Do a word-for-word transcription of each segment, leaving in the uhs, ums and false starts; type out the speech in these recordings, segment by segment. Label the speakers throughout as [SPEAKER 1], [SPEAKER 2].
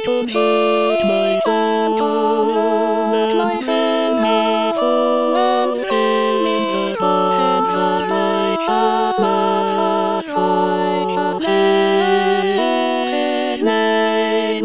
[SPEAKER 1] don't hurt myself to let myself be full and sin in the conscience of righteousness as fight as his name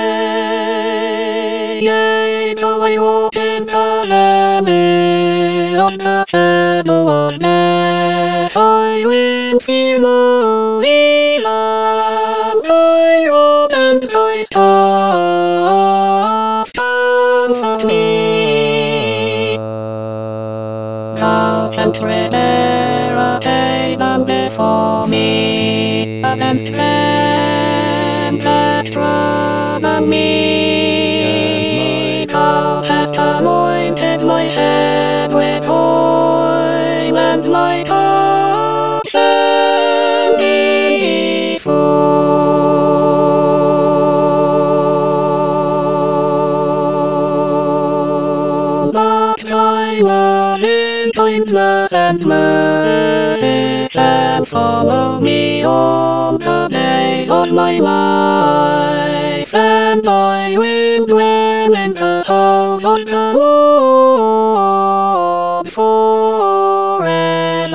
[SPEAKER 1] say. Yea, though I walk in calamity, on the shadow of death, I will fear no evil. Thy rod and thy staff comfort me. Thou shalt prepare a table before me against them that trouble me. Thou hast anointed my head with oil, and my cup shall be full. But thy loving kindness and mercy shall follow me all the days of my life, and I will dwell in the house of the Lord forever.